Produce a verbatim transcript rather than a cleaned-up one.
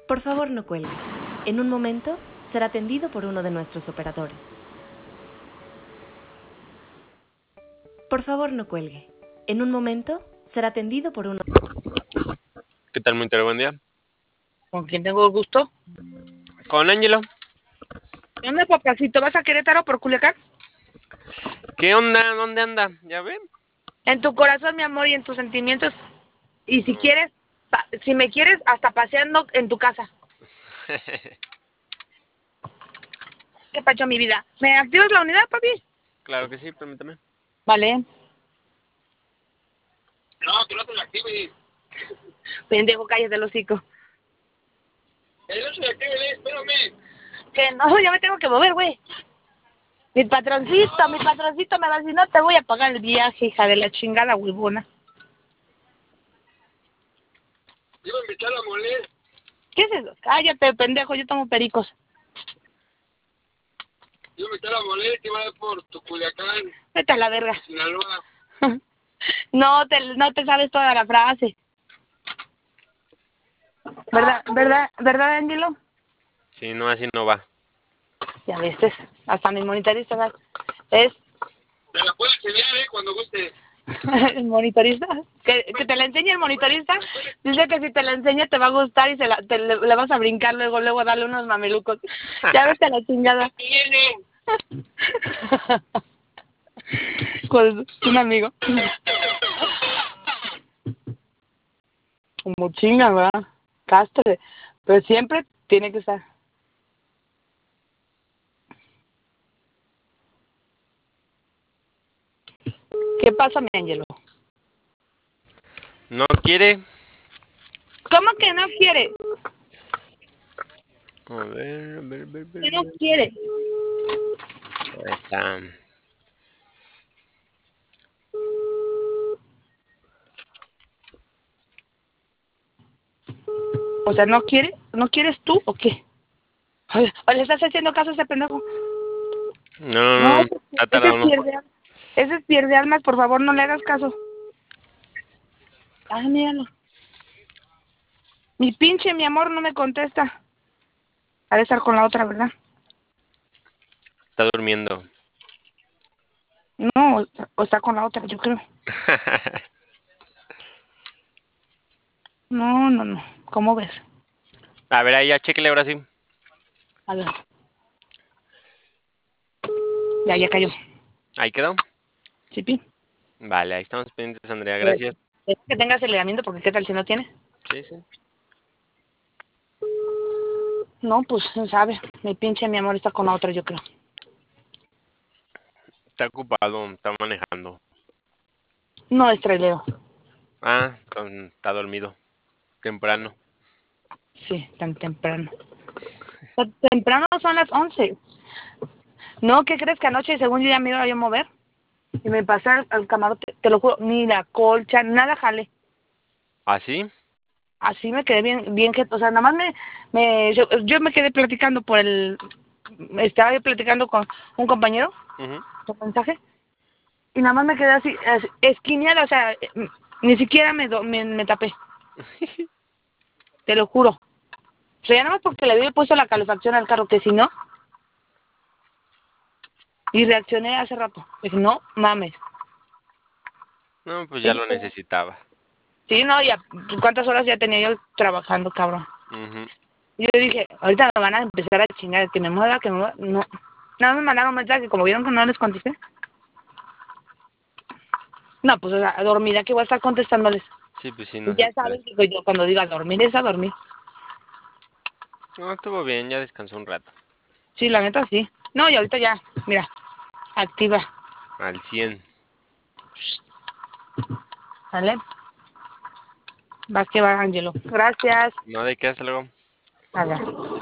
Por favor, no cuelgue. En un momento será atendido por uno de nuestros operadores. Por favor, no cuelgue. En un momento será atendido por uno... ¿Qué tal, Monitor? Buen día. ¿Con quién tengo el gusto? Con Ángelo. ¿Qué onda, papacito? ¿Vas a Querétaro por Culiacán? ¿Qué onda? ¿Dónde anda? ¿Ya ven? En tu corazón, mi amor, y en tus sentimientos. Y si quieres, pa- si me quieres, hasta paseando en tu casa. ¿Qué pacho, mi vida? ¿Me activas la unidad, papi? Claro que sí, permítame. Vale. No, que no te la actives. Pendejo, cállate el hocico. Que no se la actives, espérame. Que no, ya me tengo que mover, güey. Mi patroncito, mi patroncito me va a decir, no te voy a pagar el viaje, hija de la chingada huevona. Iba a invitar a moler. ¿Qué es eso? Cállate, pendejo, yo tomo pericos. Iba a invitar a moler que iba a ir por tu Culiacán, Vete a la verga. Sinaloa. No te, no te sabes toda la frase. ¿Verdad, verdad, verdad, Angelo? Sí, no, así no va. Ya ves, es- hasta mi monitorista, ¿sabes? Es Te la puedo enseñar, eh, cuando gustes. el monitorista. Que, que te la enseñe el monitorista. Dice que si te la enseña te va a gustar y se la, te, le, le vas a brincar luego, luego a darle unos mamelucos. Ya vete a la chingada. Viene. Con un amigo. Como chinga, ¿verdad? Castre. Pero siempre tiene que estar. ¿Qué pasa, mi Angelo? ¿No quiere? ¿Cómo que no quiere? A ver, a ver, a ver, a ver. ¿Qué no quiere? Ahí está. O sea, ¿no quiere? ¿No quieres tú o qué? ¿O le estás haciendo caso a ese pendejo? No, no, No, no. ese, Está ese tardado, es ¿no? pierde almas. Ese es pierde almas, por favor, no le hagas caso. Ah, míralo. Mi pinche, mi amor, no me contesta. Ha de estar con la otra, ¿verdad? Está durmiendo. No, o está con la otra, yo creo. No, no, no. ¿Cómo ves? A ver, ahí ya, chéquele ahora sí. A ver. Ya, ya cayó. Ahí quedó. ¿Sí, pi? Vale, ahí estamos pendientes, Andrea. A ver, Gracias. que tenga aceleramiento, porque ¿qué tal si no tiene? Sí, sí. No, pues, quién sabe. Mi pinche, mi amor, está con la otra, yo creo. Está ocupado, está manejando. No es trailero. Ah, con- está dormido. Temprano. Sí, tan temprano. Tan temprano son las once. No, ¿qué crees que anoche, según yo ya me iba yo a mover? Y me pasé al, al camarote, te lo juro, ni la colcha, nada jale. ¿Ah, sí? Así me quedé bien, bien que, o sea, nada más me, me yo, yo me quedé platicando por el, estaba yo platicando con un compañero, Ujú. por mensaje, y nada más me quedé así, así, esquineada, o sea, ni siquiera me, do- me, me tapé, te lo juro. O sea, ya nada más porque le había puesto la calefacción al carro, que si no, y reaccioné hace rato. Dije, no mames. No, pues ya lo necesitaba. Sí, no, ya, ¿cuántas horas ya tenía yo trabajando, cabrón? Ujú. Y yo dije, ahorita me van a empezar a chingar, que me mueva, que me mueva. No, nada más me mandaron un mensaje, como vieron que no les contesté. No, pues o sea, dormida que voy a estar contestándoles. Sí, pues sí, Y no se ya puede. saben que yo cuando diga dormir es a dormir. No, estuvo bien, ya descansó un rato. Sí, la neta sí. No, y ahorita ya, mira, activa. Al cien. ¿Vale? Vas que va, Ángelo. Gracias. No, de qué, hasta luego. Nada.